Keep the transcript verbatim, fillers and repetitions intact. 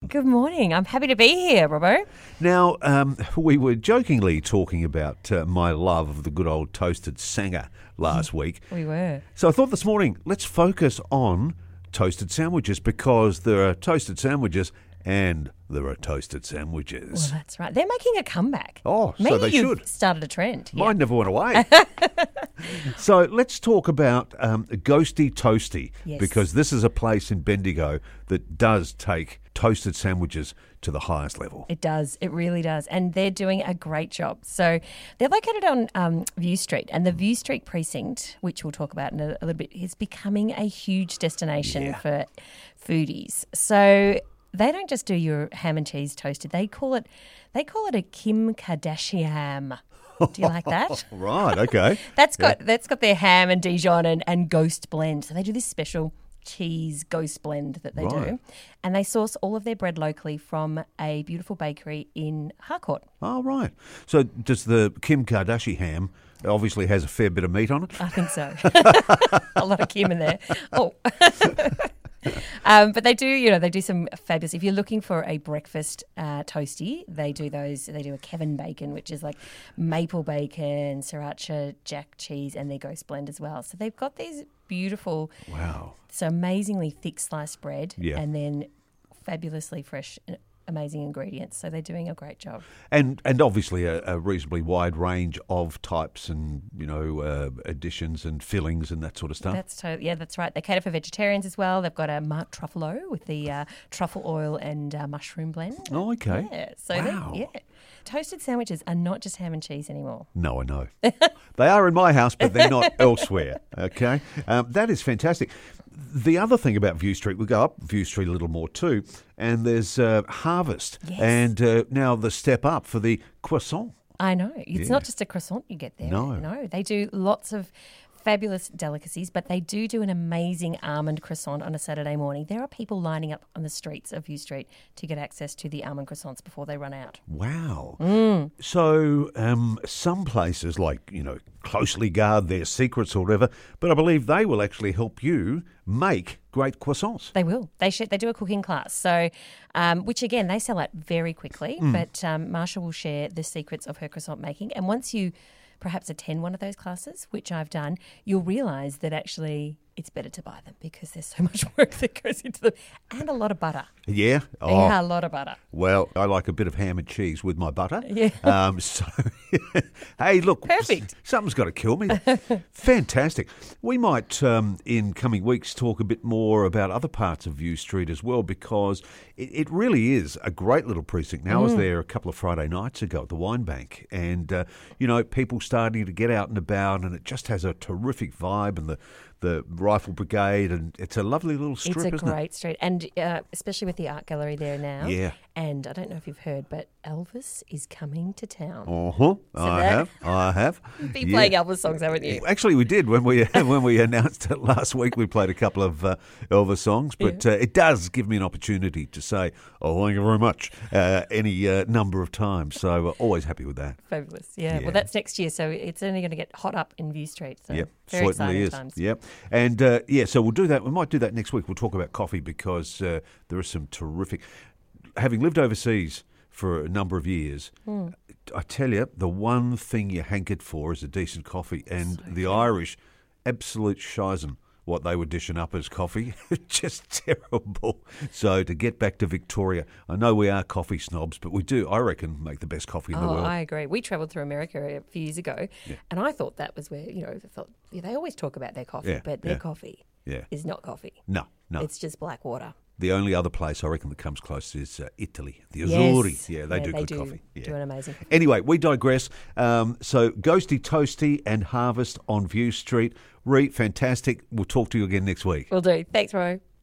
Good morning. I'm happy to be here, Robbo. Now, um, we were jokingly talking about uh, my love of the good old toasted sanger last week. We were. So I thought this morning, let's focus on toasted sandwiches because there are toasted sandwiches and there are toasted sandwiches. Well, that's right. They're making a comeback. Oh, so Maybe they you've should. started a trend. Mine never went away. So let's talk about um, Ghosty Toasty Yes. because this is a place in Bendigo that does take toasted sandwiches to the highest level. It does. It really does. And they're doing a great job. So they're located on um, View Street, and the View Street precinct, which we'll talk about in a, a little bit, is becoming a huge destination Yeah. for foodies. So they don't just do your ham and cheese toasted. They call it they call it a Kim Kardashian. Do you like that? Right, okay. That's got that's got their ham and Dijon and, and ghost blend. So they do this special cheese ghost blend that they Right. do. And they source all of their bread locally from a beautiful bakery in Harcourt. Oh, right. So does the Kim Kardashian ham obviously has a fair bit of meat on it? I think so. A lot of Kim in there. Oh. Um, but they do, you know, they do some fabulous. If you're looking for a breakfast uh, toasty, they do those. They do a Kevin bacon, which is like maple bacon, sriracha, jack cheese, and their ghost blend as well. So they've got these beautiful, Wow. so amazingly thick sliced bread, Yeah. and then fabulously fresh, uh, amazing ingredients. So they're doing a great job. And and obviously a, a reasonably wide range of types and, you know, uh, additions and fillings and that sort of stuff. That's totally, yeah, that's right. They cater for vegetarians as well. They've got a Mark Truffalo with the uh, truffle oil and uh, mushroom blend. Oh, okay. Yeah, so Wow. they, yeah, toasted sandwiches are not just ham and cheese anymore. No, I know. They are in my house, but they're not elsewhere. Okay, um, that is fantastic. The other thing about View Street, we go up View Street a little more too, and there's uh, Harvest, Yes. and uh, now the step up for the croissant. I know. It's Yeah. not just a croissant you get there. No. No, they do lots of fabulous delicacies, but they do do an amazing almond croissant on a Saturday morning. There are people lining up on the streets of View Street to get access to the almond croissants before they run out. Wow. Mm. So um, some places, like, you know, closely guard their secrets or whatever, but I believe they will actually help you make great croissants. They will. They sh- they do a cooking class. So, um, which again, they sell out very quickly. Mm. But um, Marsha will share the secrets of her croissant making. And once you perhaps attend one of those classes, which I've done, you'll realise that actually it's better to buy them because there's so much work that goes into them and a lot of butter. Yeah? Oh, Yeah, a lot of butter. well, I like a bit of ham and cheese with my butter. Yeah. Um, so, hey, look. Perfect. s- Something's got to kill me. Fantastic. We might, um, in coming weeks, talk a bit more about other parts of View Street as well because it, it really is a great little precinct. Now, I was there a couple of Friday nights ago at the Wine Bank and, uh, you know, people starting to get out and about and it just has a terrific vibe and the the Rifle Brigade, and it's a lovely little strip, It's a isn't great street. And uh, especially with the art gallery there now. Yeah. And I don't know if you've heard, but Elvis is coming to town. it? Uh-huh. I that- have. I have. You've been Yeah. playing Elvis songs, haven't you? Actually, we did when we when we announced it last week. We played a couple of uh, Elvis songs, but uh, it does give me an opportunity to say, "Oh, thank you very much," uh, any uh, number of times. So uh, always happy with that. Fabulous. Yeah. Yeah. Well, that's next year, so it's only going to get hot up in View Street. So Yep, very certainly exciting is. times. Yep, and uh, yeah, so we'll do that. We might do that next week. We'll talk about coffee because uh, there are some terrific. Having lived overseas for a number of years, Hmm. I tell you, the one thing you hankered for is a decent coffee, and the Irish, absolute shizen. What they were dishing up as coffee, just terrible. So to get back to Victoria, I know we are coffee snobs, but we do, I reckon, make the best coffee in the Oh, world. I agree. We travelled through America a few years ago, and I thought that was where, you know, I thought, yeah, they always talk about their coffee, Yeah, but their yeah. coffee Yeah. is not coffee. No, no. It's just black water. The only other place I reckon that comes close is uh, Italy, the Yes. Azori. Yeah, they Yeah, do they good do coffee. Yeah. do an amazing coffee. Anyway, we digress. Um, so, Ghosty Toasty and Harvest on View Street. Ree, fantastic. We'll talk to you again next week. Will do. Thanks, Ro.